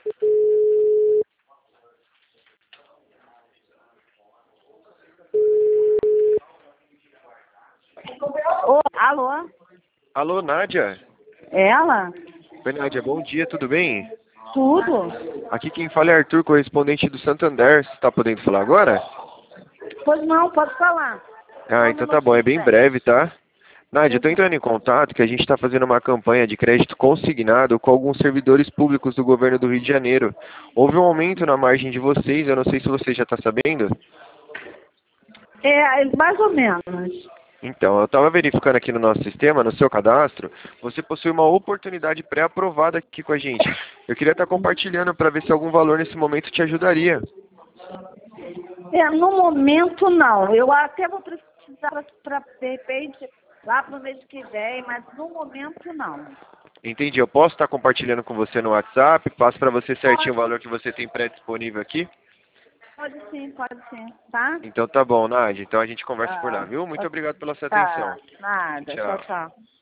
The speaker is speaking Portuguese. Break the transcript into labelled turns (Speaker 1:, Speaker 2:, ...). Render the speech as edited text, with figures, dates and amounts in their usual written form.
Speaker 1: Alô?
Speaker 2: Alô, Nádia?
Speaker 1: Ela?
Speaker 2: Oi, Nádia, bom dia, tudo bem?
Speaker 1: Tudo?
Speaker 2: Aqui quem fala é Arthur, correspondente do Santander. Você está podendo falar agora?
Speaker 1: Pois não, pode falar.
Speaker 2: Ah,
Speaker 1: Qual
Speaker 2: então tá
Speaker 1: número
Speaker 2: bom,
Speaker 1: que
Speaker 2: é bem
Speaker 1: tem?
Speaker 2: breve, tá? Nádia, eu tô entrando em contato que a gente está fazendo uma campanha de crédito consignado com alguns servidores públicos do governo do Rio de Janeiro. Houve um aumento na margem de vocês, eu não sei se você já está sabendo.
Speaker 1: Mais ou menos.
Speaker 2: Então, eu estava verificando aqui no nosso sistema, no seu cadastro, você possui uma oportunidade pré-aprovada aqui com a gente. Eu queria estar compartilhando para ver se algum valor nesse momento te ajudaria.
Speaker 1: No momento não. Eu até vou precisar para, de repente, lá para o mês que vem, mas no momento não.
Speaker 2: Entendi, eu posso estar compartilhando com você no WhatsApp, passo para você certinho o valor que você tem pré-disponível aqui?
Speaker 1: Pode sim, tá?
Speaker 2: Então tá bom, Nádia, então a gente conversa por lá,
Speaker 1: Ah,
Speaker 2: viu? Muito obrigado pela sua atenção.
Speaker 1: tá, nada. Tchau,
Speaker 2: Tchau.
Speaker 1: tchau.